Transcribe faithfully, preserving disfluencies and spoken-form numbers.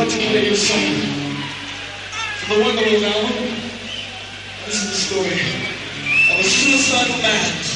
about to play you a song from the Wonderworld album. This is the story of a suicidal man